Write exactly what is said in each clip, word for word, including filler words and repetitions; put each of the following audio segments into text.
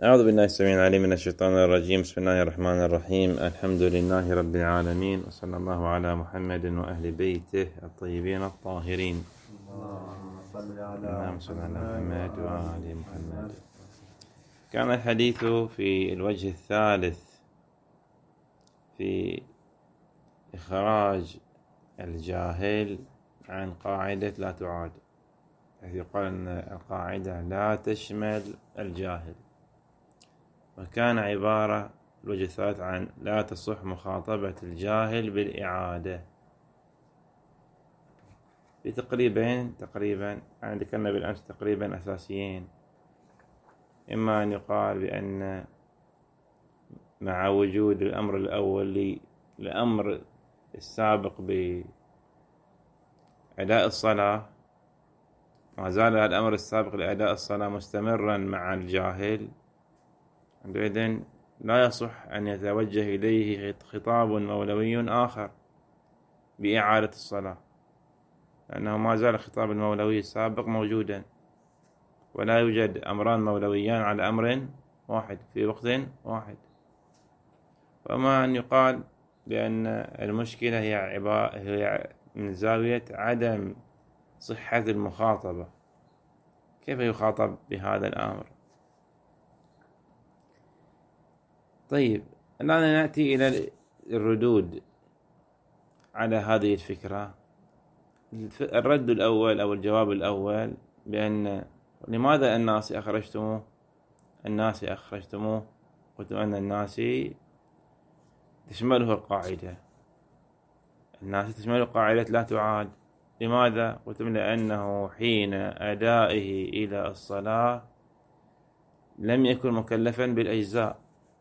أعوذ بالله السميع العليم من الشيطان الرجيم. بسم الله الرحمن الرحيم. الحمد لله رب العالمين، وصلى الله على محمد وأهل بيته الطيبين الطاهرين. اللهم صل على محمد وآل محمد. كان الحديث في الوجه الثالث في إخراج الجاهل عن قاعدة لا تعاد، حيث يقال أن القاعدة لا تشمل الجاهل، وكان عبارة الوجه الثالث عن لا تصح مخاطبة الجاهل بالإعادة بتقريبين تقريبا يعني ذكرنا بالأمس تقريبا أساسيين. إما أن يقال بأن مع وجود الأمر الأول للأمر السابق بأداء الصلاة، ما زال الأمر السابق لأداء الصلاة مستمرا مع الجاهل، عندئذ لا يصح أن يتوجه إليه خطاب مولوي آخر بإعادة الصلاة، لأنه ما زال الخطاب المولوي السابق موجودا، ولا يوجد أمران مولويان على أمر واحد في وقت واحد. وما أن يقال بأن المشكلة هي عبارة هي من زاوية عدم صحة المخاطبة، كيف يخاطب بهذا الأمر؟ طيب، الآن نأتي إلى الردود على هذه الفكرة. الرد الأول أو الجواب الأول بأن لماذا الناس أخرجتموه الناس أخرجتموه قلتم أن الناس تشمله القاعدة الناس تشمله قاعدة لا تعاد. لماذا؟ قلتم لأنه حين أدائه إلى الصلاة لم يكن مكلفا بالأجزاء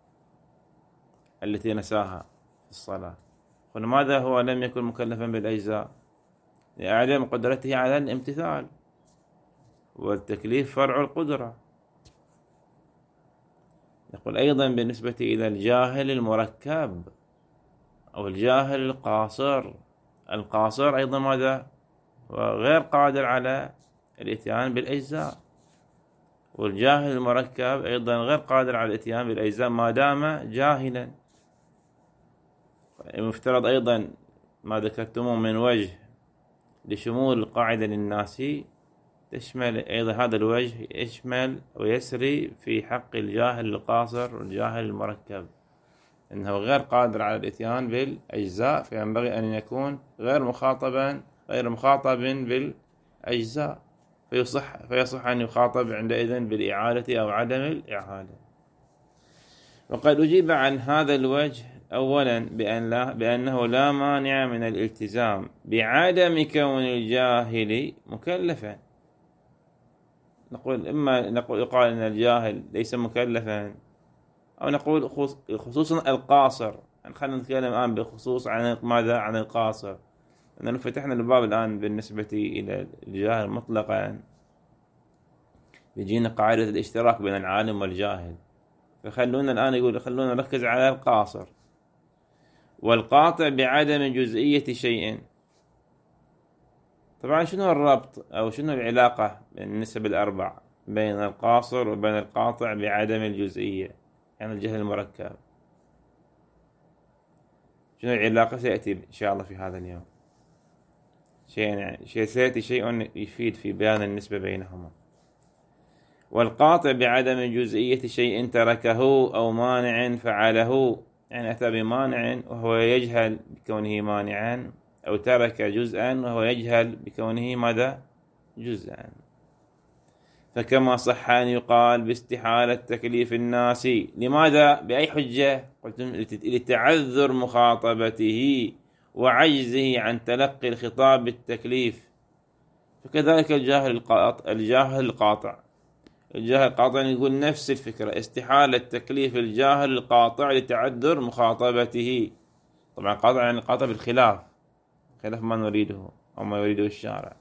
التي نساها في الصلاة. ولماذا هو لم يكن مكلفا بالأجزاء؟ لعدم قدرته على الامتثال، والتكليف فرع القدرة. نقول أيضا بالنسبة إلى الجاهل المركب أو الجاهل القاصر، القاصر أيضا ماذا؟ وغير قادر على الاتيان بالأجزاء، والجاهل المركب أيضا غير قادر على الاتيان بالأجزاء ما دام جاهلا. المفترض أيضا ما ذكرتموه من وجه لشمول القاعدة للناس تشمل أيضا هذا الوجه، يشمل ويسري في حق الجاهل القاصر والجاهل المركب، إنه غير قادر على الاتيان بالأجزاء، فينبغي أن يكون غير مخاطبا غير مخاطب بالأجزاء، فيصح فيصح أن يخاطب عندئذ بالإعادة أو عدم الإعادة. وقد أجيب عن هذا الوجه أولا بأن لا بأنه لا مانع من الالتزام بعدم كون الجاهل مكلفا. نقول إما نقول يقال أن الجاهل ليس مكلفا، أو نقول خصوصا القاصر. يعني خلينا نتكلم الآن بخصوص عن ماذا؟ عن القاصر، لأننا فتحنا الباب الآن بالنسبة إلى الجاهل مطلقا، بيجينا قاعدة الاشتراك بين العالم والجاهل، فخلونا الآن يقول خلونا نركز على القاصر. والقاطع بعدم جزئية شيء. طبعا شنو الربط أو شنو العلاقة بين النسب الأربع بين القاصر وبين القاطع بعدم الجزئية، يعني الجهل المركب؟ شنو العلاقة؟ سيأتي إن شاء الله في هذا اليوم شيء يعني شيء سيأتي شيء يفيد في بيان النسبة بينهما. والقاطع بعدم جزئية شيء تركه أو مانع فعله، يعني أتى بمانع وهو يجهل بكونه مانعا، أو ترك جزءا وهو يجهل بكونه ماذا؟ جزءا. فكما صح أن يقال باستحالة تكليف الناس. لماذا؟ بأي حجة؟ قلت لتعذر مخاطبته وعجزه عن تلقي الخطاب بالتكليف. فكذلك الجاهل القاطع الجاهل القاطع الجاهل القاطع يقول نفس الفكرة، استحالة تكليف الجاهل القاطع لتعذر مخاطبته. طبعا قاطع يعني قاطع بالخلاف، خلاف ما نريده أو ما يريده الشارع.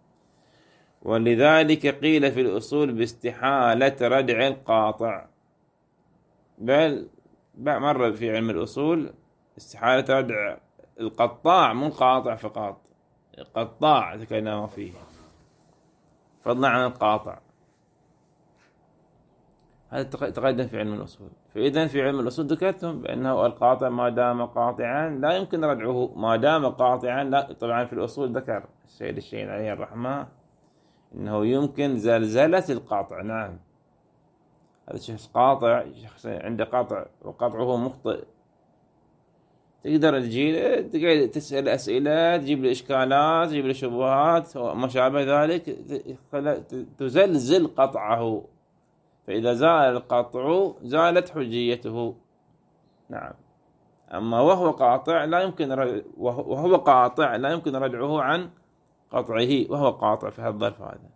ولذلك قيل في الأصول باستحالة ردع القاطع، بل مرة في علم الأصول استحالة ردع القطاع، مو القاطع فقط، القطاع تكلم فيه، فضلا عن القاطع. هذا تقدم في علم الأصول. فإذا في علم الأصول ذكرتم بأنه القاطع ما دام قاطعا لا يمكن ردعه، ما دام قاطعا لا. طبعا في الأصول ذكر السيد الشيخ عليه الرحمة أنه يمكن زلزلة القاطع. نعم، هذا شخص قاطع، شخص عنده قاطع وقطعه مخطئ، تقدر تجي تسأل أسئلة، تجيب له إشكالات، تجيب له شبهات وما شابه ذلك، تزلزل قطعه. فإذا زال القطع زالت حجيته. نعم. أما وهو قاطع لا يمكن رد... وهو قاطع لا يمكن ردعه عن قطعه، وهو قاطع في هذا الظرف هذا.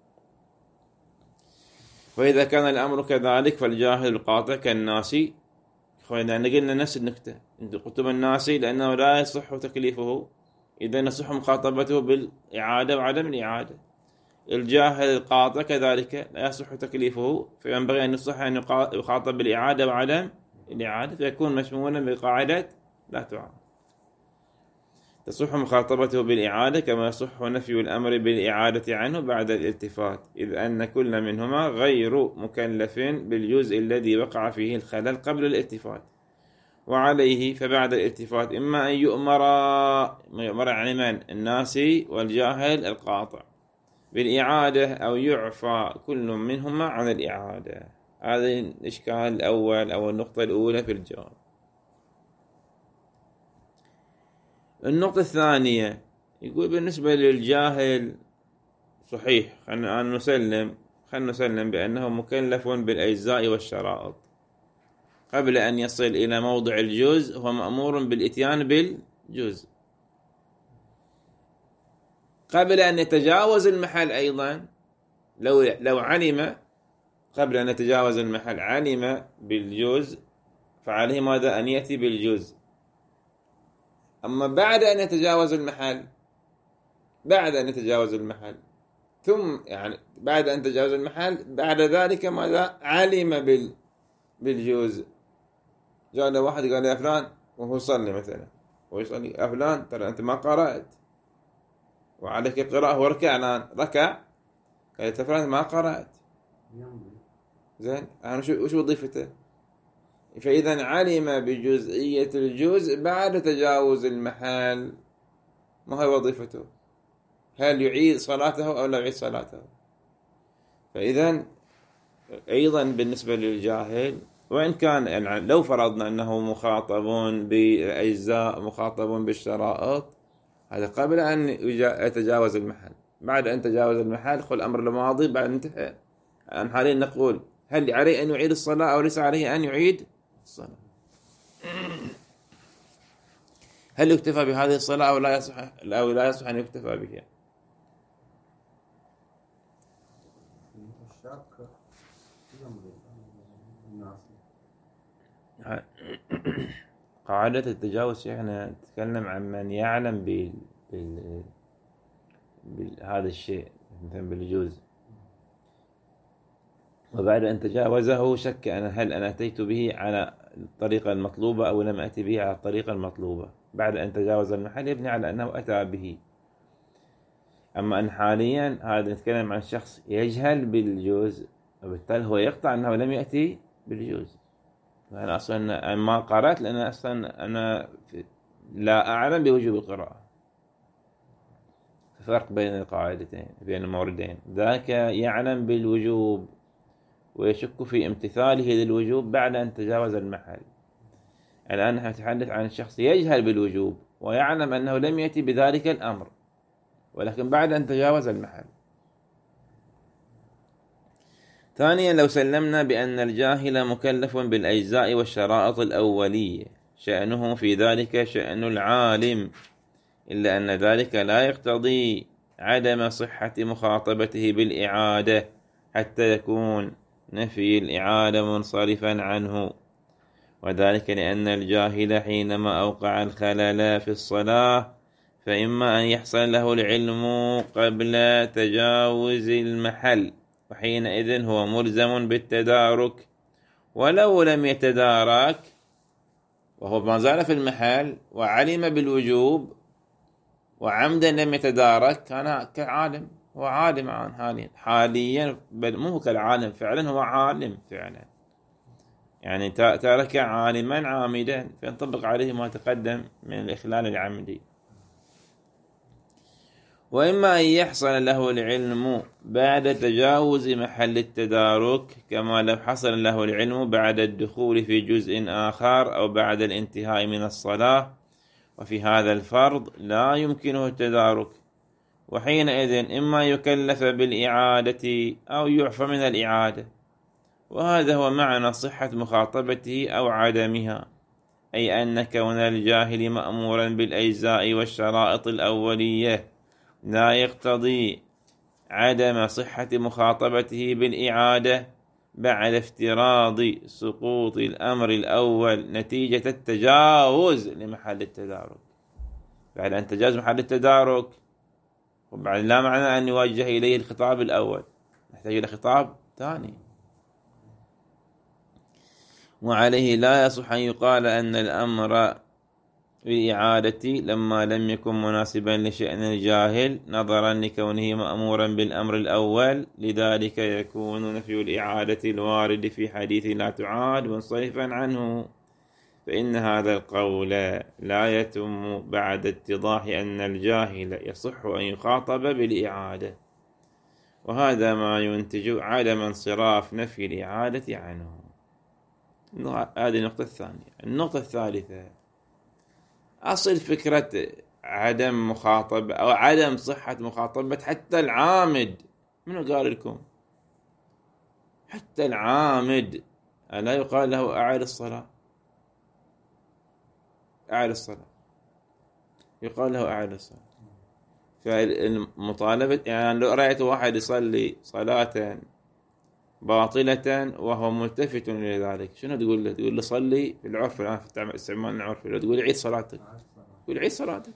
وإذا كان الأمر كذلك فالجاهل القاطع كالناسي. خوينا قلنا نفس النكتة، قلتم الناسي لأنه لا يصح تكليفه، إذا يصح مخاطبته بالإعادة وعدم الإعادة. الجاهل القاطع كذلك لا يصح تكليفه، فينبغي أن يصح أن يخاطب بالإعادة وعدم الإعادة، فيكون مشمولا بقاعدة لا تعارض. تصح مخاطبته بالإعادة كما يصح نفي الأمر بالإعادة عنه بعد الالتفات، إذ أن كل منهما غير مكلف بالجزء الذي وقع فيه الخلل قبل الالتفات. وعليه فبعد الالتفات إما أن يؤمر يؤمر عن من؟ الناسي والجاهل القاطع بالإعادة، أو يعفى كل منهما عن الإعادة. هذا الإشكال الأول أو النقطة الأولى في الجواب. النقطة الثانية يقول بالنسبة للجاهل صحيح، خلنا نسلم خلنا نسلم بأنه مكلف بالأجزاء والشرائط قبل أن يصل إلى موضع الجزء، هو مأمور بالإتيان بالجزء قبل أن يتجاوز المحل. أيضا لو لو علم قبل أن يتجاوز المحل علم بالجزء فعليه ماذا؟ أن يأتي بالجزء. أما بعد أن يتجاوز المحل بعد أن يتجاوز المحل ثم يعني بعد أن يتجاوز المحل بعد ذلك ماذا؟ علم بال بالجزء. جاء له واحد قال يا فلان وهو يصلي مثلا، ويصلي يا فلان ترى أنت ما قرأت وعليك قراءة وركع الآن، ركع قال يا فلان ما قرأت. زين أنا شو وش وظيفته؟ فإذا علم بجزئية الجزء بعد تجاوز المحل، ما هي وظيفته؟ هل يعيد صلاته أو لا يعيد صلاته؟ فإذا أيضا بالنسبة للجاهل، وإن كان يعني لو فرضنا أنه مخاطب بأجزاء مخاطب بالشرائط، هذا قبل أن يتجاوز المحل. بعد أن تجاوز المحل خل الأمر الماضي بعد انتهى. الآن حاليا نقول هل عليه أن يعيد الصلاة أو ليس عليه أن يعيد الصلاة؟ هل يكتفى بهذه الصلاة أو لا يصح أو لا يصح أن يكتفى بها؟ قاعدة التجاوز احنا نتكلم عن من يعلم بال... بال... بهذا الشيء مثلا بالجوز، وبعد أن تجاوزه شك أنا هل أنا أتيت به على الطريقة المطلوبة أو لم أتي به على الطريقة المطلوبة. بعد أن تجاوز المحل يبني على أنه أتى به. أما أن حاليا هذا نتكلم عن شخص يجهل بالجوز، وبالتالي هو يقطع أنه لم يأتي بالجوز. أنا أصلا ما قرأت لأن أصلا أنا لا أعلم بوجوب القراءة. فرق بين القاعدتين بين الموردين، ذاك يعلم بالوجوب ويشك في امتثاله للوجوب بعد أن تجاوز المحل. الآن نحن نتحدث عن شخص يجهل بالوجوب ويعلم أنه لم يأتي بذلك الأمر، ولكن بعد أن تجاوز المحل. ثانيا لو سلمنا بأن الجاهل مكلف بالأجزاء والشرائط الأولية شأنه في ذلك شأن العالم، إلا أن ذلك لا يقتضي عدم صحة مخاطبته بالإعادة حتى يكون نفي الإعادة منصرفا عنه، وذلك لأن الجاهل حينما أوقع الخلل في الصلاة فإما أن يحصل له العلم قبل تجاوز المحل، وحينئذ هو ملزم بالتدارك، ولو لم يتدارك وهو ما زال في المحل وعلم بالوجوب وعمدا لم يتدارك كان كعالم هو عالم عن حاليا حاليا، بل مو كالعالم فعلا، هو عالم فعلا. يعني ترك عالما عامدا فينطبق عليه ما تقدم من الإخلال العمدي. وإما أن يحصل له العلم بعد تجاوز محل التدارك، كما لو حصل له العلم بعد الدخول في جزء آخر أو بعد الانتهاء من الصلاة، وفي هذا الفرض لا يمكنه التدارك، وحينئذ إما يكلف بالإعادة أو يعفى من الإعادة. وهذا هو معنى صحة مخاطبته أو عدمها، أي أن كون الجاهل مأمورا بالأجزاء والشرائط الأولية لا يقتضي عدم صحة مخاطبته بالإعادة بعد افتراض سقوط الأمر الأول نتيجة التجاوز لمحل التدارك. بعد أن تجاوز محل التدارك، وبعد لا معنى أن يوجه إليه الخطاب الأول، نحتاج إلى خطاب ثاني. وعليه لا يصح أن يقال أن الأمر بالإعادة لما لم يكن مناسبا لشأن الجاهل نظرا لكونه مأمورا بالأمر الأول، لذلك يكون نفي الإعادة الوارد في حديث لا تعاد منصرفا عنه، فإن هذا القول لا يتم بعد اتضاح أن الجاهل يصح أن يخاطب بالإعادة، وهذا ما ينتج عدم انصراف نفي الإعادة عنه. هذه النقطة الثانية. النقطة الثالثة، أصل فكرة عدم مخاطبة أو عدم صحة مخاطبة حتى العامد. منو قال لكم؟ حتى العامد ألا يقال له أعد الصلاة؟ أعد الصلاة، يقال له أعد الصلاة. فالمطالبة يعني لو رأيت واحد يصلي صلاة باطلة وهو ملتفت إلى ذلك، شنو تقول له؟ تقول له صلي في العرف، الآن في استعمال العرف، لو تقول عيد صلاتك، تقول عيد صلاتك.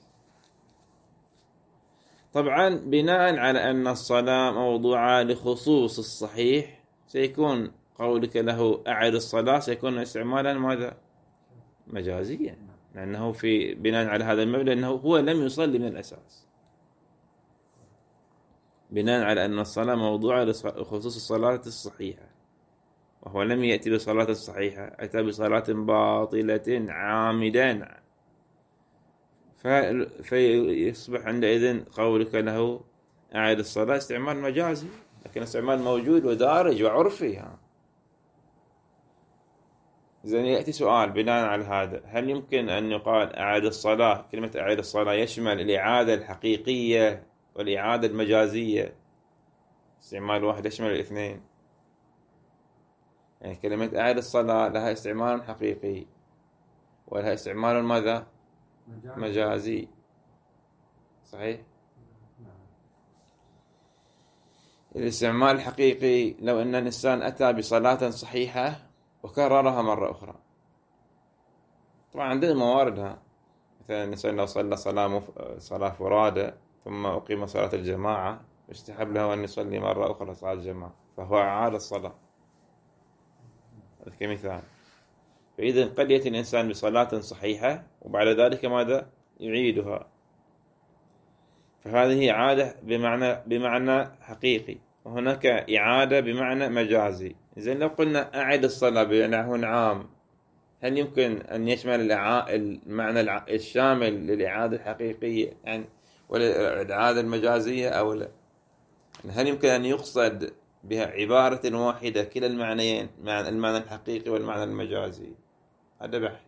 طبعا بناء على أن الصلاة موضوعة لخصوص الصحيح، سيكون قولك له أعد الصلاة سيكون استعمالا ماذا؟ مجازيا، لأنه في بناء على هذا المبدأ أنه هو لم يصلي من الأساس، بناء على أن الصلاة موضوعة لخصوص الصلاة الصحيحة، وهو لم يأتي بصلاة صحيحة، أتى بصلاة باطلة عامدا، فيصبح عندئذ قولك له أعد الصلاة استعمال مجازي، لكن استعمال موجود ودارج وعرفي. ها إذن يأتي سؤال بناء على هذا، هل يمكن أن يقال أعد الصلاة، كلمة أعد الصلاة يشمل الإعادة الحقيقية والإعادة المجازية؟ استعمال واحد يشمل الاثنين. يعني كلمة أعد الصلاة لها استعمال حقيقي ولها استعمال ماذا؟ مجازي، صحيح؟ الاستعمال الحقيقي لو أن الإنسان أتى بصلاة صحيحة وكررها مرة أخرى. طبعا عندنا مواردها، مثلا الإنسان لو صلى صلاة مف... صلاة فرادة ثم أقيم صلاة الجماعة يستحب له أن يصلي مرة أخرى صلاة الجماعة، فهو أعاد الصلاة، هذا كمثال. فإذا قد يأتي الإنسان بصلاة صحيحة وبعد ذلك ماذا؟ يعيدها، فهذه إعادة بمعنى بمعنى حقيقي، وهناك إعادة بمعنى مجازي. إذن لو قلنا أعد الصلاة بمعنى عام، هل يمكن أن يشمل المعنى الشامل للإعادة الحقيقية يعني والإعادة المجازية أو لا؟ هل يمكن أن يقصد بها عبارة واحدة كلا المعنيين، المعنى الحقيقي والمعنى المجازي؟ هذا بحث.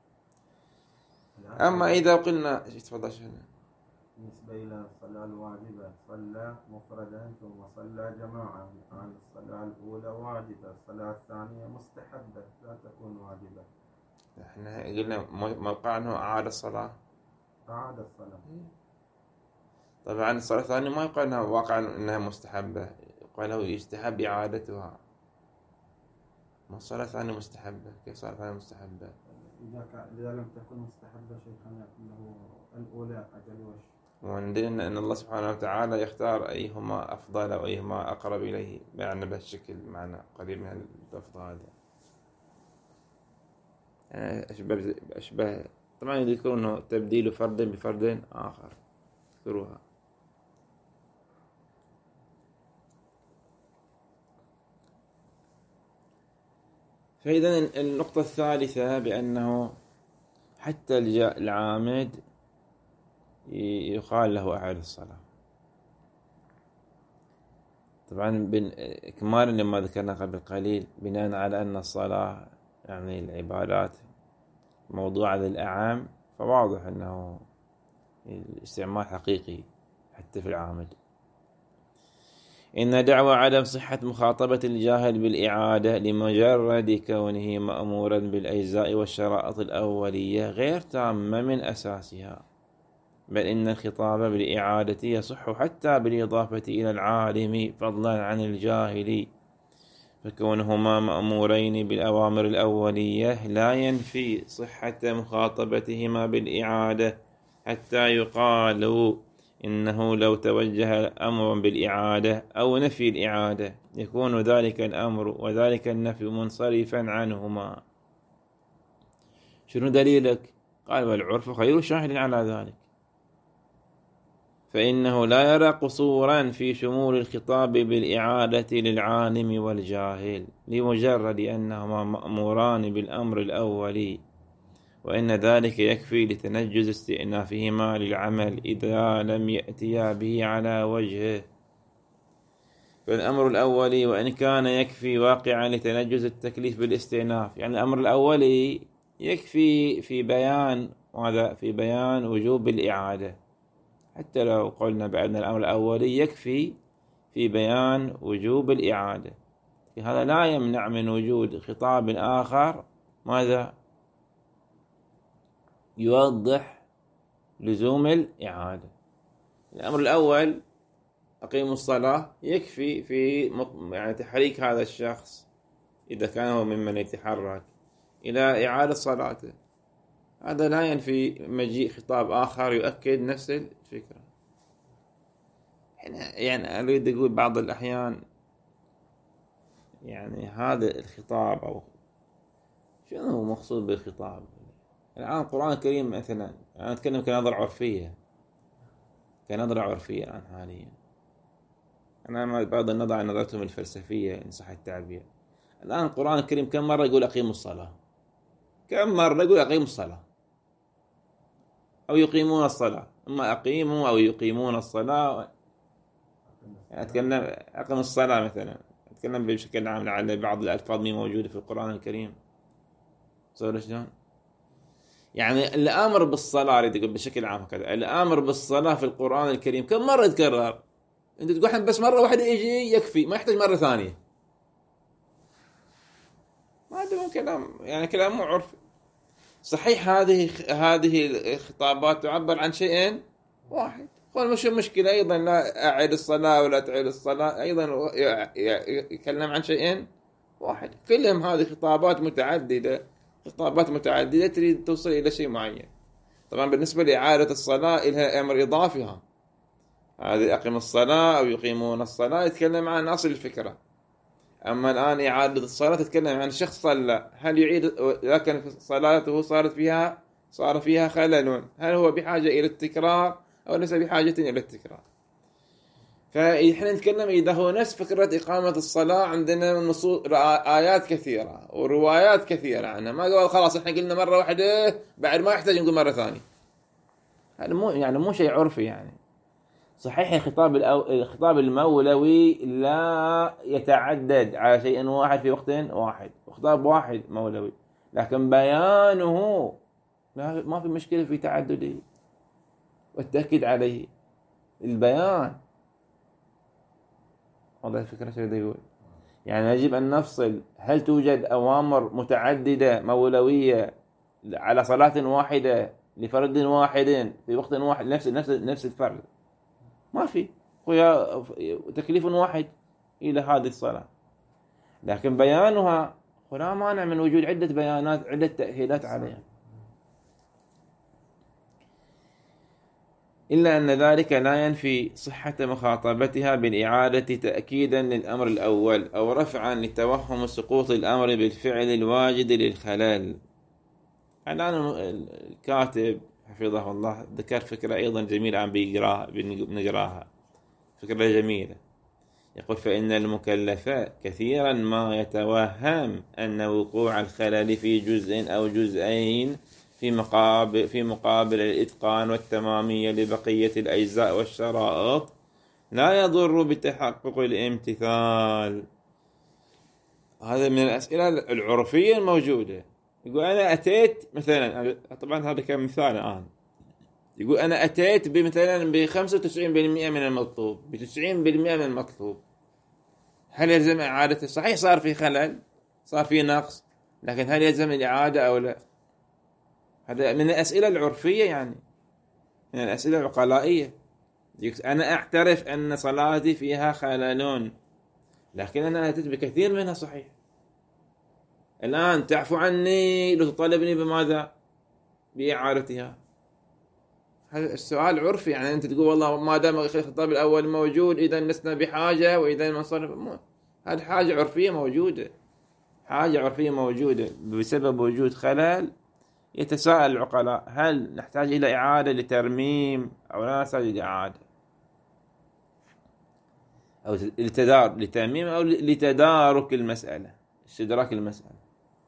أما إذا قلنا تفضل شهنا بالنسبة إلى الصلاة الواجبة، صلى مفردا ثم صلى جماعة، عن الصلاة الأولى واجبة، الصلاة الثانية مستحبة لا تكون واجبة. احنا قلنا موقع أنه أعاد الصلاة، أعاد الصلاة. طبعا الصلاة الثانية ما يقال أنها واقع أنها مستحبة، يقال له يستحب إعادتها. ما الصلاة الثانية مستحبة؟ كيف الصلاة الثانية مستحبة؟ إذا إذا لم تكن مستحبة شيخنا له الأولى أجل وش. وعندنا أن الله سبحانه وتعالى يختار أيهما أفضل وأيهما أقرب إليه، معنى بهالشكل، معنى قريب من اللفظ هذا. أشبه أشبه طبعا يذكرون تبديل فرد بفرد آخر، ذكروها. فإذا النقطة الثالثة بأنه حتى العامد يقال له أعد الصلاة. طبعا إكمالا لما ذكرنا قبل قليل، بناء على أن الصلاة يعني العبادات موضوعة للأعام، فواضح أنه الاستعمال حقيقي حتى في العامد. إن دعوى عدم صحة مخاطبة الجاهل بالإعادة لمجرد كونه مأمورا بالأجزاء والشرائط الأولية غير تامة من أساسها، بل إن الخطاب بالإعادة يصح حتى بالإضافة إلى العالم فضلا عن الجاهل، فكونهما مأمورين بالأوامر الأولية لا ينفي صحة مخاطبتهما بالإعادة، حتى يقال إنه لو توجه أمر بالإعادة أو نفي الإعادة يكون ذلك الأمر وذلك النفي منصرفا عنهما. شنو دليلك؟ قال والعرف خير شاهد على ذلك، فإنه لا يرى قصورا في شمول الخطاب بالإعادة للعالم والجاهل لمجرد أنهما مأموران بالأمر الأولي، وإن ذلك يكفي لتنجز استئنافهما للعمل إذا لم يأتيا به على وجهه. فالأمر الأولي وإن كان يكفي واقعا لتنجز التكليف بالاستئناف، يعني الأمر الأولي يكفي في بيان ماذا؟ في بيان وجوب الإعادة، حتى لو قلنا بأن الأمر الأولي يكفي في بيان وجوب الإعادة، هذا لا يمنع من وجود خطاب آخر ماذا؟ يوضح لزوم الإعادة. الأمر الأول أقيموا الصلاة يكفي في يعني تحريك هذا الشخص إذا كان هو ممن يتحرك إلى إعادة صلاته، هذا لا ينفي مجيء خطاب آخر يؤكد نفس الفكرة. يعني أريد أقول بعض الأحيان يعني هذا الخطاب أو شنو هو مقصود بالخطاب؟ الآن القرآن الكريم مثلا، أنا أتكلم كنظرة عرفية كنظرة عرفية الآن حاليا، أنا بعض النظر عن نظرتهم الفلسفية إن صح التعبير. الآن القرآن الكريم كم مرة يقول أقيموا الصلاة؟ كم مرة يقول أقيموا الصلاة أو يقيمون الصلاة؟ إما أقيموا أو يقيمون الصلاة. يعني أتكلم أقيم الصلاة مثلا، أتكلم بشكل عام على بعض الألفاظ مي موجودة في القرآن الكريم. صار شلون؟ يعني الأمر بالصلاة أريد أقول بشكل عام كذا، الأمر بالصلاة في القرآن الكريم كم مرة يتكرر؟ أنت تقول بس مرة واحدة يجي يكفي، ما يحتاج مرة ثانية. ما هذا كلام يعني كلام مو عرفي. صحيح هذه هذه الخطابات تعبر عن شيئين واحد، قال مش مشكلة أيضا لا أعيد الصلاة ولا تعيد الصلاة، أيضا يتكلم عن شيئين واحد. كلهم هذه خطابات متعددة، خطابات متعددة تريد توصل إلى شيء معين. طبعا بالنسبة لإعادة الصلاة إلها أمر إضافها، هذه أقيم الصلاة أو يقيمون الصلاة يتكلم عن أصل الفكرة. أما الآن إعادة الصلاة تتكلم عن شخص صلى، هل يعيد لكن صلاته صارت فيها صار فيها خلل، هل هو بحاجة إلى التكرار أو ليس بحاجة إلى التكرار؟ فإحنا نتكلم إذا هو نفس فكرة إقامة الصلاة، عندنا نصوص آيات كثيرة وروايات كثيرة عنها، ما قال خلاص إحنا قلنا مرة واحدة بعد ما يحتاج نقول مرة ثانية. هذا مو يعني مو شيء عرفي. يعني صحيح الخطاب الخطاب المولوي لا يتعدد على شيء واحد في وقت واحد، خطاب واحد مولوي، لكن بيانه ما في مشكلة في تعدده والتأكيد عليه البيان. هذا الفكرة شو يقول؟ يعني يجب أن نفصل، هل توجد أوامر متعددة مولوية على صلاة واحدة لفرد واحد في وقت واحد نفس نفس نفس الفرد؟ ما في، هو تكليف واحد إلى هذه الصلاة، لكن بيانها لا مانع من وجود عدة بيانات عدة تأهيلات عليها، إلا أن ذلك لا ينفي صحة مخاطبتها بالإعادة تأكيدا للأمر الأول أو رفعا لتوهم سقوط الأمر بالفعل الواجد للخلل. الآن الكاتب حفظه الله ذكر فكرة أيضا جميلة عم بيقراها بنقراها، فكرة جميلة. يقول فإن المكلف كثيرا ما يتوهم أن وقوع الخلل في جزء أو جزئين في مقابل, في مقابل الإتقان والتمامية لبقية الأجزاء والشرائط لا يضر بتحقق الامتثال. هذا من الأسئلة العرفية الموجودة. يقول أنا أتيت مثلا، طبعا هذا كان مثال الآن، يقول أنا أتيت بمثلا بخمسة وتسعين بالمئة من المطلوب، بتسعين بالمئة من المطلوب، هل يلزم إعادته؟ صحيح صار في خلل، صار في نقص، لكن هل يلزم الإعادة أو لا؟ هذا من الأسئلة العرفية، يعني من الأسئلة العقلائية. أنا أعترف أن صلاتي فيها خلل، لكن أنا أتيت بكثير منها صحيح. الآن تعفو عني لو تطالبني بماذا؟ بإعادتها. هذا السؤال عرفي، يعني أنت تقول والله ما دام الخطاب الأول موجود إذا لسنا بحاجة، وإذا ما صار، هذه حاجة عرفية موجودة، حاجة عرفية موجودة بسبب وجود خلل. يتساءل العقلاء هل نحتاج إلى إعادة لترميم أو لا نحتاج إلى إعادة، أو لتدار لترميم أو لتدارك المسألة، استدراك المسألة.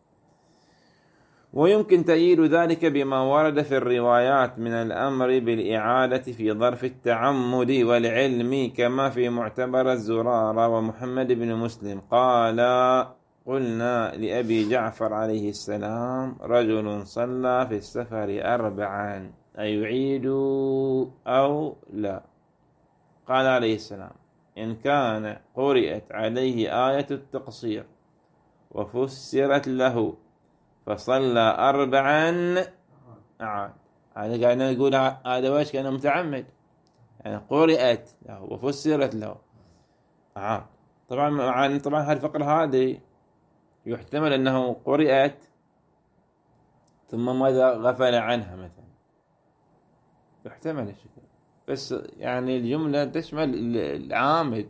ويمكن تأييد ذلك بما ورد في الروايات من الأمر بالإعادة في ظرف التعمد والعلم، كما في معتبر الزرارة ومحمد بن مسلم قال قلنا لأبي جعفر عليه السلام رجل صلى في السفر أربعا أيعيد أو لا؟ قال عليه السلام إن كان قرئت عليه آية التقصير وفسرت له فصلى أربعا أعاد. هذا قاعد نقول هذا وش كان متعمد، يعني قرئت له وفسرت له أعاد. طبعا طبعا هالفقرة هذه يحتمل أنه قرئت ثم ماذا غفل عنها مثلا، يحتمل الشكل، بس يعني الجملة تشمل العامد،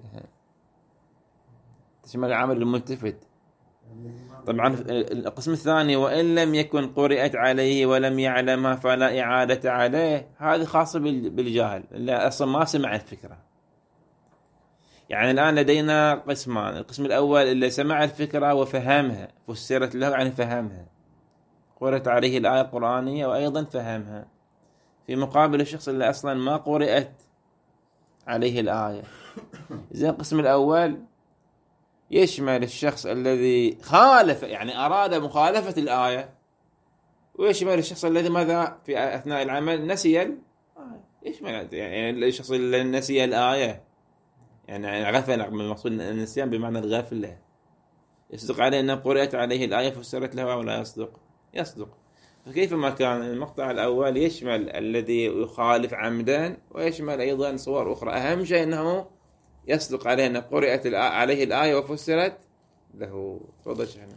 تشمل العامد الملتفت. طبعا القسم الثاني وإن لم يكن قرئت عليه ولم يعلمها فلا إعادة عليه، هذه خاصة بالجاهل اللي أصلا ما سمع الفكرة. يعني الآن لدينا قسمان، القسم الأول اللي سمع الفكرة وفهمها فسرت له، يعني فهمها، قرأت عليه الآية القرآنية وأيضا فهمها، في مقابل الشخص اللي أصلا ما قرأت عليه الآية. إذا القسم الأول يشمل الشخص الذي خالف، يعني أراد مخالفة الآية، ويشمل الشخص الذي ماذا في أثناء العمل نسي الآية، يشمل يعني الشخص الذي نسي الآية، يعني غفل، من المقصود النسيان بمعنى الغفلة. يصدق عليه أن قرأت عليه الآية فسرت له أو لا يصدق؟ يصدق. فكيف ما كان المقطع الأول يشمل الذي يخالف عمدا ويشمل أيضا صور أخرى، أهم شيء أنه يصدق عليه أن قرأت عليه الآية وفسرت له. تفضل شيخنا.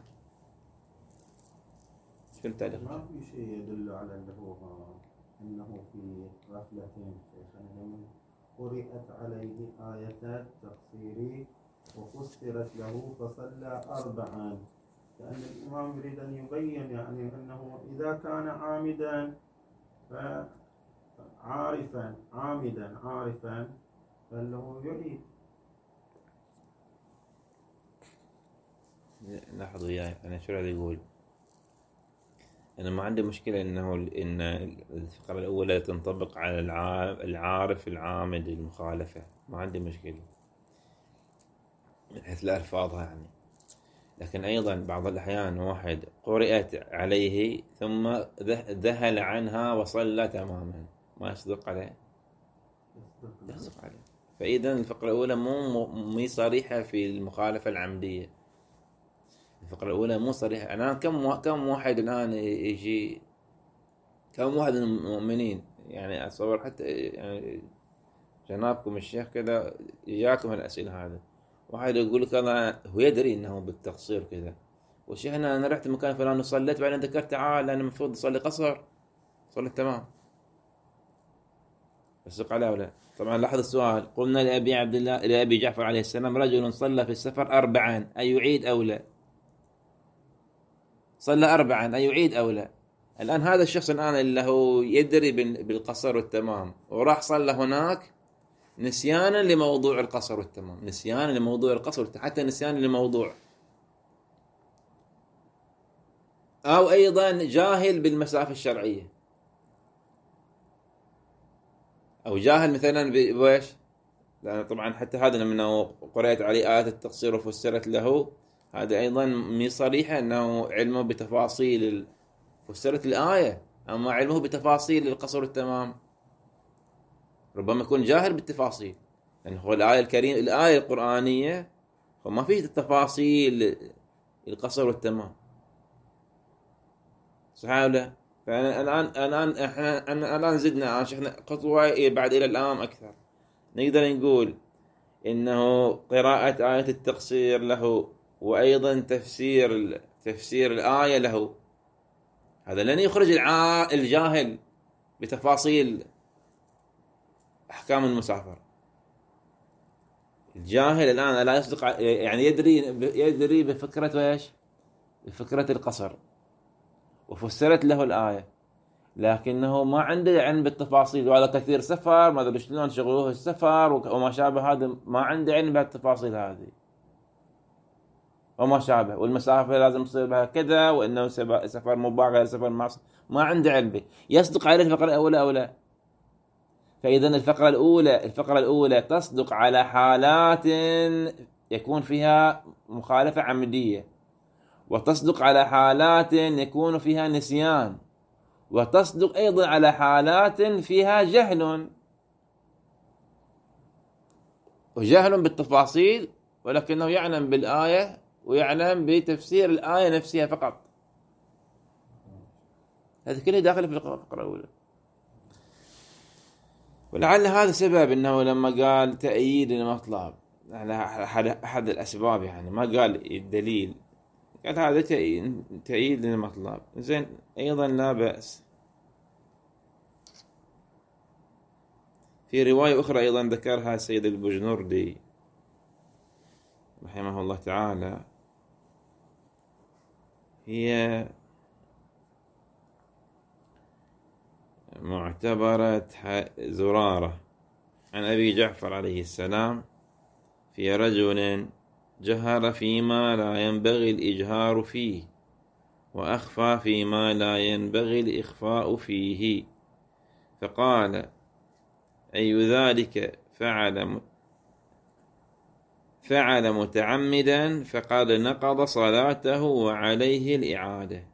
شو التعليق؟ ما في شيء يدل على أنه أنه في غفلتين شيخنا. قرأت عليه آية التقصير وفسرت له فصلى أربعا، لأن الإمام يريد أن يبين يعني أنه إذا كان عامدا فعارفا عامدا عارفا فله يعيد. لاحظوا وياي أنا شو راح يقول. أنا ما عندي مشكلة إنه إن الفقرة الأولى تنطبق على العارف العامد المخالفة، ما عندي مشكلة من حيث الألفاظها يعني. لكن أيضا بعض الأحيان واحد قرأت عليه ثم ذهل عنها وصلى تماما، ما يصدق عليه؟ يصدق عليه. فإذا الفقرة الأولى مو مو صريحة في المخالفة العمدية. الفقرة الأولى مو صريحة. أنا كم كم واحد الآن يجي، كم واحد من المؤمنين يعني أتصور حتى يعني جنابكم الشيخ كذا إياكم الأسئلة هذا، واحد يقول لك أنا هو يدري إنه بالتقصير كذا، وشيخنا أنا رحت مكان فلان وصليت بعدين ذكرت تعال أنا المفروض أصلي قصر، صليت تمام، أصدق عليه ولا؟ طبعا لاحظ السؤال، قلنا لأبي عبد الله لأبي جعفر عليه السلام رجل صلى في السفر أربعا أي يعيد أو لا؟ صلى أربعا أي يعيد أو لا؟ الآن هذا الشخص الآن اللي هو يدري بالقصر والتمام وراح صلى هناك نسيانا لموضوع القصر والتمام، نسيانا لموضوع القصر والتمام، حتى نسيانا لموضوع، أو أيضا جاهل بالمسافة الشرعية، أو جاهل مثلا بويش، لأن طبعا حتى هذا لما قرأت عليه آيات التقصير وفسرت له، هذا أيضا مي صريحة أنه علمه بتفاصيل فسرت الآية، أما علمه بتفاصيل القصر والتمام ربما يكون جاهل بالتفاصيل، لأن هو الآية الكريمة الآية القرآنية وما فيه التفاصيل القصر والتمام، صحيح ولا؟ فأنا الآن الآن إحنا الآن زدنا شيخنا خطوة بعد إلى الآن أكثر، نقدر نقول إنه قراءة آية التقصير له وأيضا تفسير تفسير الآية له، هذا لن يخرج الجاهل بتفاصيل أحكام المسافر. الجاهل الآن لا يصدق يعني يدري يدري بفكرة وإيش؟ بفكرة القصر وفسرت له الآية، لكنه ما عنده علم بالتفاصيل، وهذا كثير سفر ما أدري شلون شغلوه السفر وما شابه، هذا ما عنده علم بالتفاصيل هذه وما شابه، والمسافة لازم تصير بها كذا، وإنه سفر مباح غير سفر معصية، ما عنده علم به، يصدق عليه الفقرة الأولى أو لا؟ فإذا الفقرة الأولى الفقرة الأولى تصدق على حالات يكون فيها مخالفة عمدية، وتصدق على حالات يكون فيها نسيان، وتصدق أيضا على حالات فيها جهل، وجهل بالتفاصيل ولكنه يعلم بالآية ويعلم بتفسير الآية نفسها فقط، هذا كله داخل في الفقرة الأولى. ولعل هذا سبب أنه لما قال تأييد المطلب على أحد الأسباب، يعني ما قال الدليل، قال هذا تأييد للمطلب، زين أيضا لا بأس. في رواية أخرى أيضا ذكرها السيد البجنوردي رحمه الله تعالى، هي معتبرة زرارة عن أبي جعفر عليه السلام في رجل جهر فيما لا ينبغي الإجهار فيه، وأخفى فيما لا ينبغي الإخفاء فيه، فقال أي ذلك فعل فعل متعمدا فقد نقض صلاته وعليه الإعادة.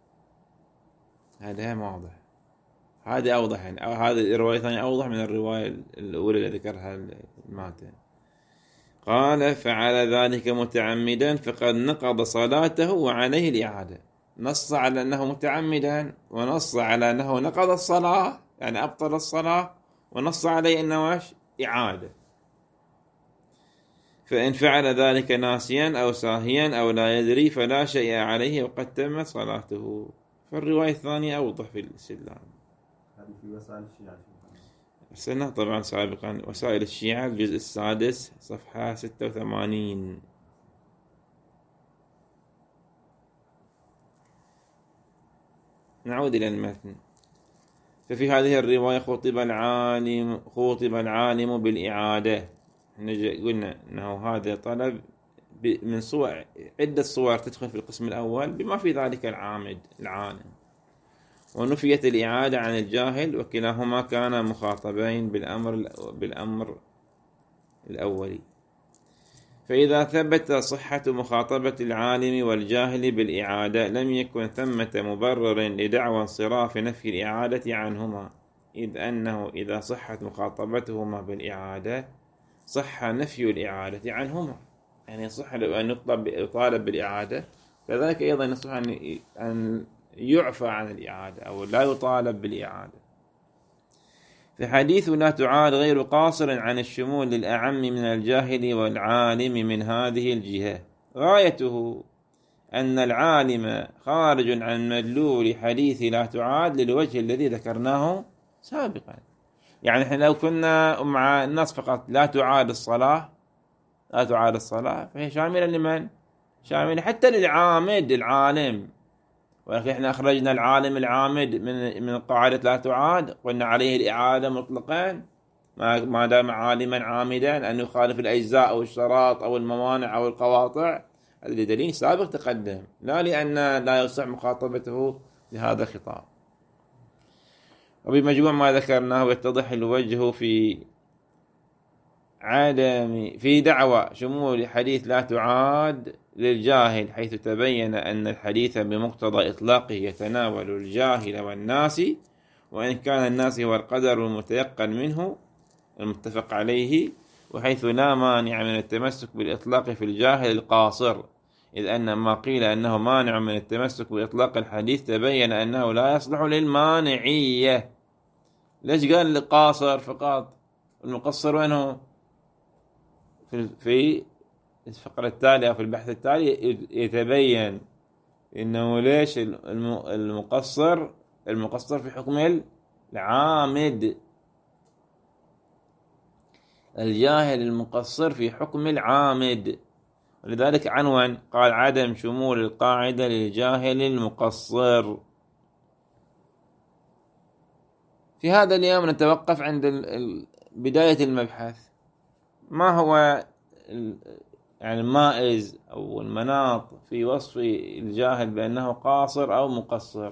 هذا واضح، هذا أوضح يعني، أو هذه الرواية الثانية أوضح من الرواية الأولى اللي ذكرها الماتن. قال فعل ذلك متعمدا فقد نقض صلاته وعليه الإعادة، نص على أنه متعمدا، ونص على أنه نقض الصلاة يعني أبطل الصلاة، ونص عليه أنه إعادة. فإن فعل ذلك ناسيا أو ساهيا أو لا يدري فلا شيء عليه وقد تمت صلاته. فالرواية الثانية أوضح في الاستدلال. هذه في وسائل الشيعة أرسلنا طبعا سابقا وسائل الشيعة الجزء السادس صفحة ستة وثمانين. نعود إلى المتن. ففي هذه الرواية خطب العالم خطب العالم بالإعادة. قلنا أنه هذا طلب من صور عدة صور تدخل في القسم الأول بما في ذلك العامد العالم، ونفيت الإعادة عن الجاهل، وكلاهما كان مخاطبين بالأمر بالأمر الأولي. فإذا ثبت صحة مخاطبة العالم والجاهل بالإعادة لم يكن ثمة مبرر لدعوى انصراف نفي الإعادة عنهما، إذ أنه إذا صحت مخاطبتهما بالإعادة صح نفي الإعادة عنهما، يعني صح أن يطالب بالإعادة، كذلك أيضا يصح أن يعفى عن الإعادة أو لا يطالب بالإعادة. فحديث لا تعاد غير قاصر عن الشمول للأعم من الجاهل والعالم من هذه الجهة، غايته أن العالم خارج عن مدلول حديث لا تعاد للوجه الذي ذكرناه سابقا. يعني إحنا لو كنا مع النص فقط لا تعاد الصلاة لا تعاد الصلاة فهي شاملة لمن؟ شاملة حتى للعامد العالم، ولكن إحنا أخرجنا العالم العامد من من قاعدة لا تعاد، قلنا عليه الإعادة مطلقا، ما دام عالما عامدا أن يخالف الأجزاء أو الشراط أو الموانع أو القواطع، هذا دليل سابق تقدم، لا لأن لا يصح مخاطبته لهذا الخطاب. وبمجموع ما ذكرناه يتضح الوجه في عدم في دعوى شمول الحديث لا تعاد للجاهل، حيث تبين أن الحديث بمقتضى إطلاقه يتناول الجاهل والناس، وإن كان الناس هو القدر المتيقن منه المتفق عليه، وحيث لا مانع من التمسك بالإطلاق في الجاهل القاصر، إذ أن ما قيل أنه مانع من التمسك بإطلاق الحديث تبين أنه لا يصلح للمانعية. ليش قال القاصر فقط؟ المقصر وينه؟ في في الفقرة التالية أو في البحث التالي يتبين إنه ليش المقصر المقصر في حكم العامد، الجاهل المقصر في حكم العامد. ولذلك عنوان قال عدم شمول القاعدة للجاهل المقصر. في هذا اليوم نتوقف عند بداية المبحث. ما هو يعني المائز أو المناط في وصف الجاهل بأنه قاصر أو مقصر؟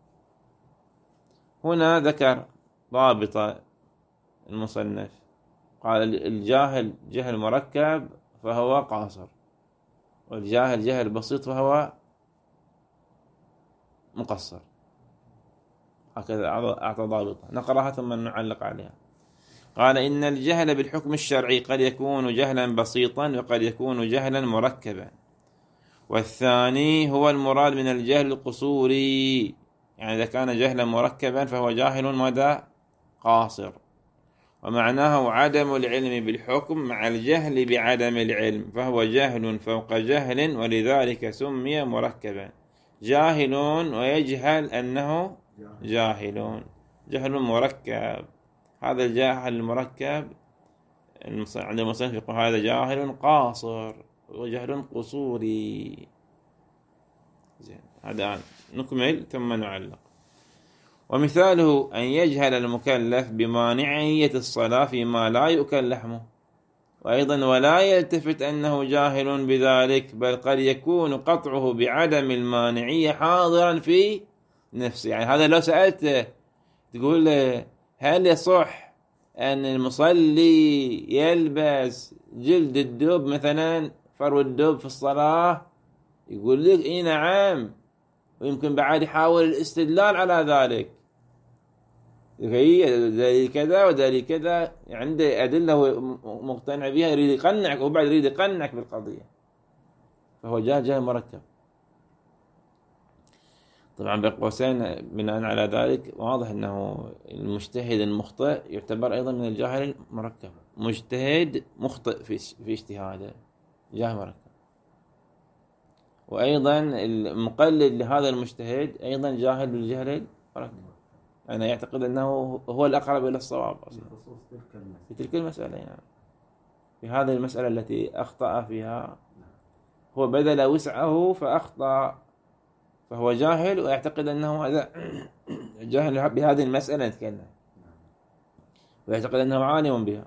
هنا ذكر ضابط المصنف، قال الجاهل جهل مركب فهو قاصر، والجاهل جهل بسيط فهو مقصر. هكذا أعطى ضابطة، نقرأها ثم نعلق عليها. قال إن الجهل بالحكم الشرعي قد يكون جهلا بسيطا وقد يكون جهلا مركبا، والثاني هو المراد من الجهل القصوري، يعني إذا كان جهلا مركبا فهو جاهل مدى قاصر، ومعناه عدم العلم بالحكم مع الجهل بعدم العلم، فهو جهل فوق جهل، ولذلك سمي مركبا. جاهل ويجهل أنه جاهل، جهل مركب. هذا الجاهل المركب عند المصنف يقول هذا جاهل قاصر وجهل قصوري. زين، هذا نكمل ثم نعلق. ومثاله أن يجهل المكلف بمانعية الصلاة فيما لا يؤكل لحمه، وأيضا ولا يلتفت أنه جاهل بذلك، بل قد يكون قطعه بعدم المانعية حاضرا في نفسه. يعني هذا لو سألته تقول هل يصح أن المصلي يلبس جلد الدب مثلا، فرو الدب في الصلاة؟ يقول لك إيه نعم، ويمكن بعد يحاول الاستدلال على ذلك، هي دليل كذا ودليل كذا، عنده أدلة مقتنع بها، يريد يقنعك وبعد يريد يقنعك بالقضية، فهو جاهل جاهل مركب. طبعا بين قوسين بناء على ذلك واضح أنه المجتهد المخطئ يعتبر أيضا من الجاهل المركب، مجتهد مخطئ في في اجتهاده جاهل مركب، وأيضا المقلد لهذا المجتهد أيضا جاهل بالجهل المركب، أنا يعتقد أنه هو الأقرب إلى الصواب أصلا في تلك المسألة. يعني في هذه المسألة التي أخطأ فيها هو بذل وسعه فأخطأ، فهو جاهل ويعتقد أنه هذا جاهل بهذه المسألة نتكلم، ويعتقد أنه عالم بها.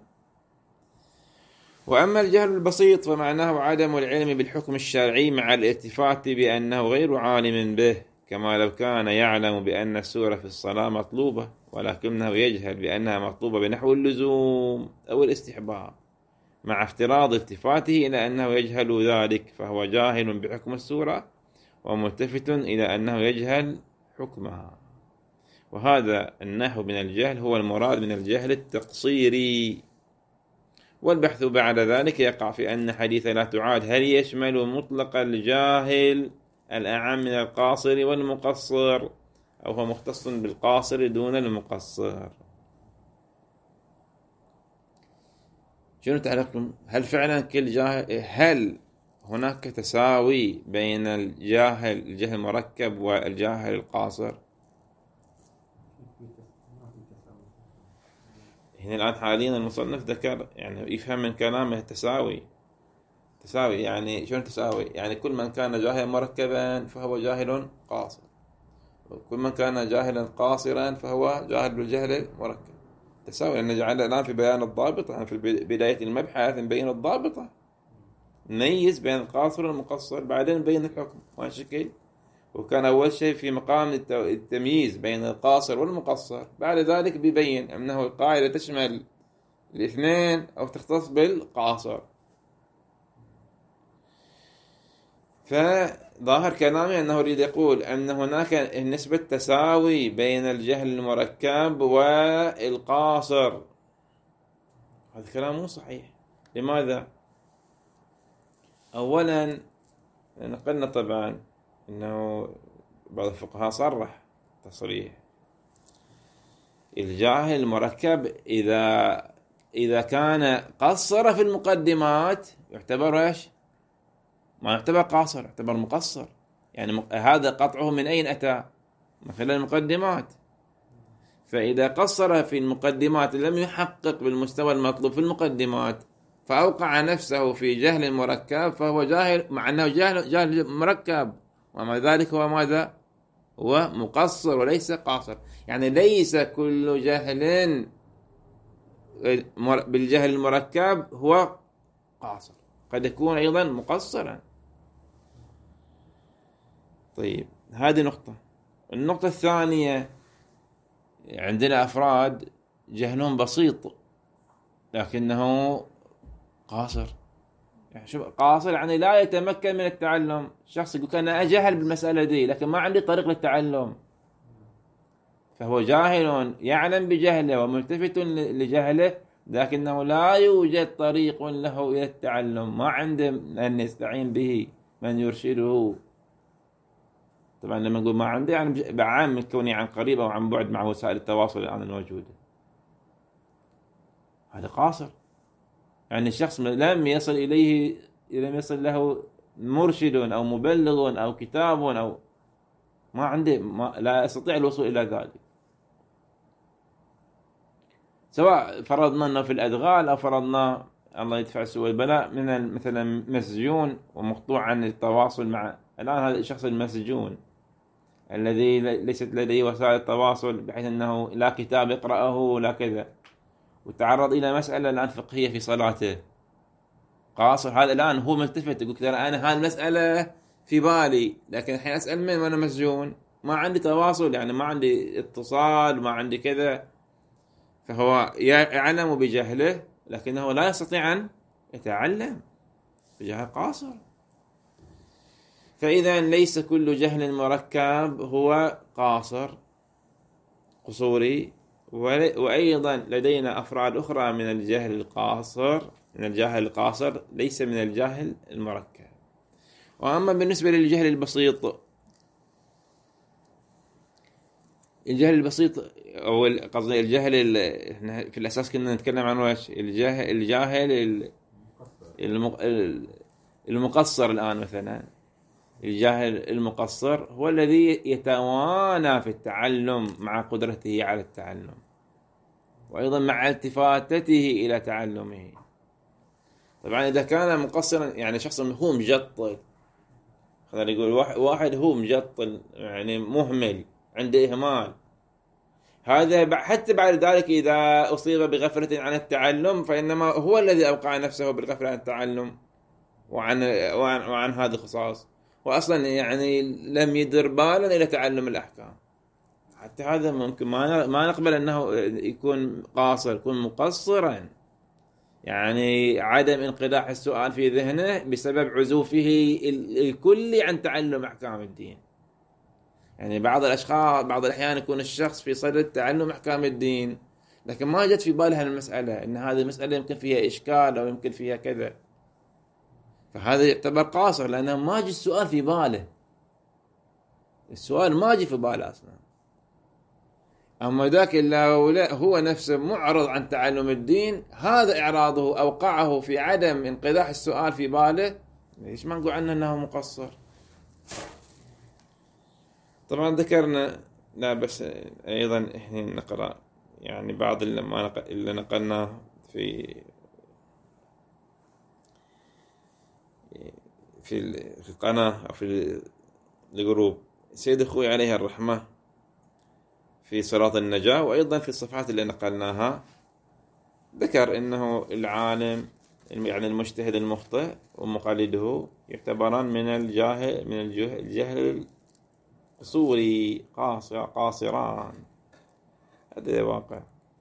وأما الجهل البسيط فمعناه عدم العلم بالحكم الشرعي مع الالتفات بأنه غير عالم به، كما لو كان يعلم بأن السورة في الصلاة مطلوبة ولكنه يجهل بأنها مطلوبة بنحو اللزوم أو الاستحباب، مع افتراض التفاته إلى أنه يجهل ذلك، فهو جاهل بحكم السورة وملتفت إلى أنه يجهل حكمها. وهذا النحو من الجهل هو المراد من الجهل التقصيري. والبحث بعد ذلك يقع في أن حديث لا تعاد هل يشمل مطلق الجاهل الأعم من القاصر والمقصر، أو هو مختص بالقاصر دون المقصر؟ شنو تعليقكم؟ هل فعلا كل جاهل، هل هناك تساوي بين الجاهل الجهل المركب والجاهل القاصر؟ هنا الآن حاليا المصنف ذكر يعني يفهم من كلامه تساوي تساوي يعني شنو تساوي؟ يعني كل من كان جاهلا مركبا فهو جاهل قاصر، وكل من كان جاهلا قاصرا فهو جاهل بالجهل المركب. تساوي، لأن جعل الآن في بيان الضابطة، في بداية المبحث نبين الضابطة، نميز بين القاصر والمقصر، بعدين نبين الحكم ما شكل. وكان أول شيء في مقام التمييز بين القاصر والمقصر، بعد ذلك بيبين أنه القاعدة تشمل الاثنين أو تختص بالقاصر. فظاهر كلامي أنه يريد يقول أن هناك نسبة تساوي بين الجهل المركب والقاصر. هذا الكلام مو صحيح. لماذا؟ أولا نقلنا طبعا أنه بعض الفقهاء صرح تصريح الجاهل المركب إذا إذا كان قصر في المقدمات يعتبر إيش؟ ما يعتبر قاصر، يعتبر مقصر. يعني هذا قطعه من أين أتى؟ من خلال المقدمات. فإذا قصر في المقدمات لم يحقق بالمستوى المطلوب في المقدمات فأوقع نفسه في جهل مركب فهو جاهل، مع أنه جاهل, جاهل مركب، ومع ذلك هو ماذا؟ هو مقصر وليس قاصر. يعني ليس كل جهل بالجهل المركب هو قاصر، قد يكون أيضا مقصرا. طيب هذه نقطة. النقطة الثانية، عندنا أفراد جهلهم بسيط لكنه قاصر. يعني شوف، قاصر يعني لا يتمكن من التعلم. شخص يقول أنا أجهل بالمسألة دي لكن ما عندي طريق للتعلم، فهو جاهل يعلم بجهله وملتفت لجهله لكنه لا يوجد طريق له إلى التعلم، ما عنده من يستعين به، من يرشده. طبعا لما نقول ما عنده يعني بعام من كوني عن قريب أو عن بعد مع وسائل التواصل الآن الموجودة. هذا قاصر. يعني الشخص لم يصل إليه، لم يصل له مرشد أو مبلغ أو كتاب أو ما عنده، ما لا يستطيع الوصول إلى ذلك. سواء فرضنا أنه في الأدغال أو فرضنا الله يدفع سوء البلاء من مثلا مسجون ومقطوع عن التواصل مع الآن هذا الشخص المسجون الذي ليست لديه وسائل التواصل بحيث أنه لا كتاب يقرأه ولا كذا، وتعرض إلى مسألة الآن فقهية في صلاته، قاصر. هذا الآن هو ملتفت يقول ترى أنا هذه المسألة في بالي لكن الحين أسأل من وأنا مسجون، ما عندي تواصل، يعني ما عندي اتصال، ما عندي كذا. فهو يعلم بجهله لكنه لا يستطيع أن يتعلم، بجهل قاصر. فإذا ليس كل جهل مركب هو قاصر قصوري، وأيضا لدينا أفراد أخرى من الجهل القاصر، من الجاهل القاصر ليس من الجاهل المركب. وأما بالنسبة للجهل البسيط، الجهل البسيط أو قصدي الجهل في الأساس كنا نتكلم عنه إيش؟ الجاهل الجاهل المقصر. الآن مثلا الجاهل المقصر هو الذي يتوانى في التعلم مع قدرته على التعلم، وأيضا مع التفاتته إلى تعلمه. طبعا إذا كان مقصرا يعني شخص هو مجطل، خلينا نقول واحد هو مجطل يعني مهمل عنده إهمال، هذا حتى بعد ذلك إذا أصيب بغفلة عن التعلم فإنما هو الذي أوقع نفسه بالغفلة عن التعلم وعن وعن, وعن هذه الخصائص، وأصلا يعني لم يدر بالا إلى تعلم الأحكام. حتى هذا ممكن ما ما نقبل أنه يكون قاصر، يكون مقصرا، يعني عدم انقضاء السؤال في ذهنه بسبب عزوفه الكلي عن تعلم أحكام الدين. يعني بعض الأشخاص بعض الأحيان يكون الشخص في صدد تعلم أحكام الدين لكن ما جت في باله المسألة إن هذه المسألة يمكن فيها إشكال أو يمكن فيها كذا، فهذا يعتبر قاصر لأنه ما جي السؤال في باله، السؤال ما جي في باله أصلا. أما ذاك اللي هو نفسه معرض عن تعلم الدين، هذا إعراضه أوقعه في عدم انقضاء السؤال في باله، ليش ما نقول عنه أنه مقصر؟ طبعا ذكرنا لا بس أيضا إحنا نقرأ يعني بعض اللي, ما نق... اللي نقلناه في في القناة أو في الجروب. سيد أخوي عليه الرحمة في صراط النجاة، وأيضا في الصفحات اللي نقلناها ذكر أنه العالم يعني المجتهد المخطئ ومقلده يعتبران من الجاهل من الجهل القصوري قاصر قاصران. هذا واقع.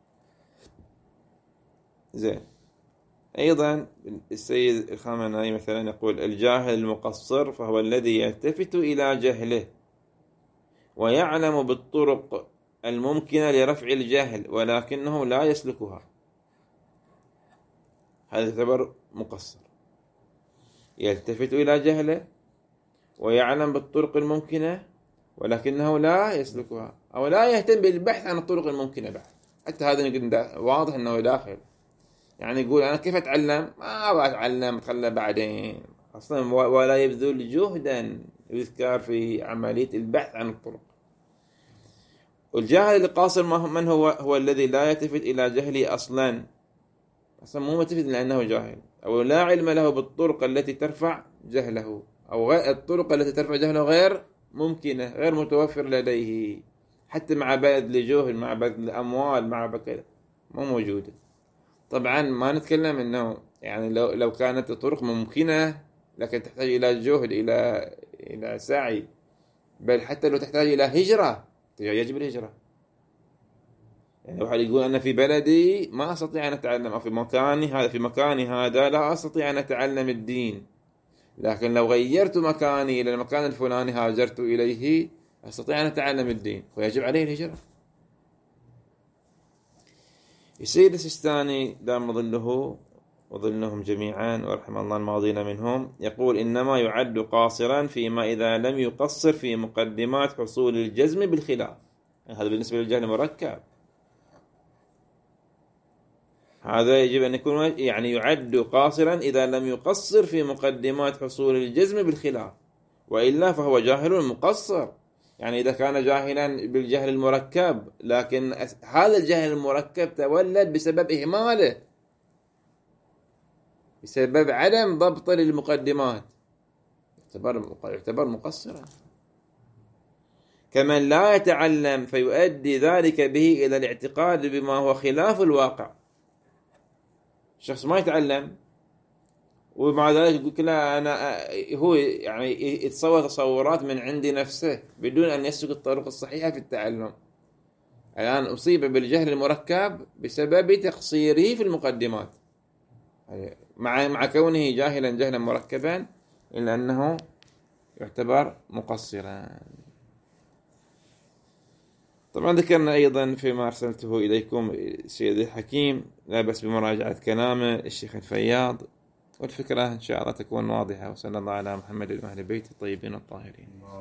زين. أيضا السيد الخامنئي مثلا يقول الجاهل المقصر فهو الذي يلتفت إلى جهله ويعلم بالطرق الممكنة لرفع الجهل ولكنه لا يسلكها. هذا يعتبر مقصر، يلتفت إلى جهله ويعلم بالطرق الممكنة ولكنه لا يسلكها، أو لا يهتم بالبحث عن الطرق الممكنة بعد. حتى هذا واضح أنه داخل، يعني يقول أنا كيف أتعلم؟ ما أبغى أتعلم، أتخلى بعدين أصلا، ولا يبذل جهدا يذكر في عملية البحث عن الطرق. والجاهل القاصر من هو؟ هو الذي لا يلتفت إلى جهله أصلا، أصلا مو ملتفت لأنه جاهل، أو لا علم له بالطرق التي ترفع جهله، أو غير الطرق التي ترفع جهله غير ممكنة، غير متوفر لديه، حتى مع بذل جهد، مع بذل أموال، مع بكذا مو موجودة. طبعا ما نتكلم انه يعني لو لو كانت الطرق ممكنة لكن تحتاج الى جهد، الى الى سعي، بل حتى لو تحتاج الى هجرة يجب الهجرة. يعني واحد يقول انا في بلدي ما استطيع ان اتعلم، او في مكاني هذا في مكاني هذا لا استطيع ان اتعلم الدين، لكن لو غيرت مكاني الى المكان الفلاني هاجرت اليه استطيع ان اتعلم الدين، ويجب عليه الهجرة. السيد السيستاني دام ظله وظلهم جميعا ورحم الله الماضين منهم يقول إنما يعد قاصرا فيما إذا لم يقصر في مقدمات حصول الجزم بالخلاف. هذا بالنسبة للجهل المركب، هذا يجب أن يكون يعني يعد قاصرا إذا لم يقصر في مقدمات حصول الجزم بالخلاف، وإلا فهو جاهل مقصر. يعني إذا كان جاهلا بالجهل المركب لكن هذا الجهل المركب تولد بسبب إهماله، بسبب عدم ضبط للمقدمات، يعتبر يعتبر مقصرا. كمن لا يتعلم فيؤدي ذلك به إلى الاعتقاد بما هو خلاف الواقع. الشخص ما يتعلم ومع ذلك يقول لا أنا هو يعني يتصور تصورات من عند نفسه بدون أن يسلك الطرق الصحيحة في التعلم. الآن أصيب بالجهل المركب بسبب تقصيره في المقدمات، مع مع كونه جاهلا جهلا مركبا إلا أنه يعتبر مقصرا. طبعا ذكرنا أيضا فيما أرسلته إليكم سيد الحكيم، لا بس بمراجعة كلامه الشيخ الفياض، والفكرة إن شاء الله تكون واضحة. وصلى الله على محمد وأهل بيته الطيبين الطاهرين.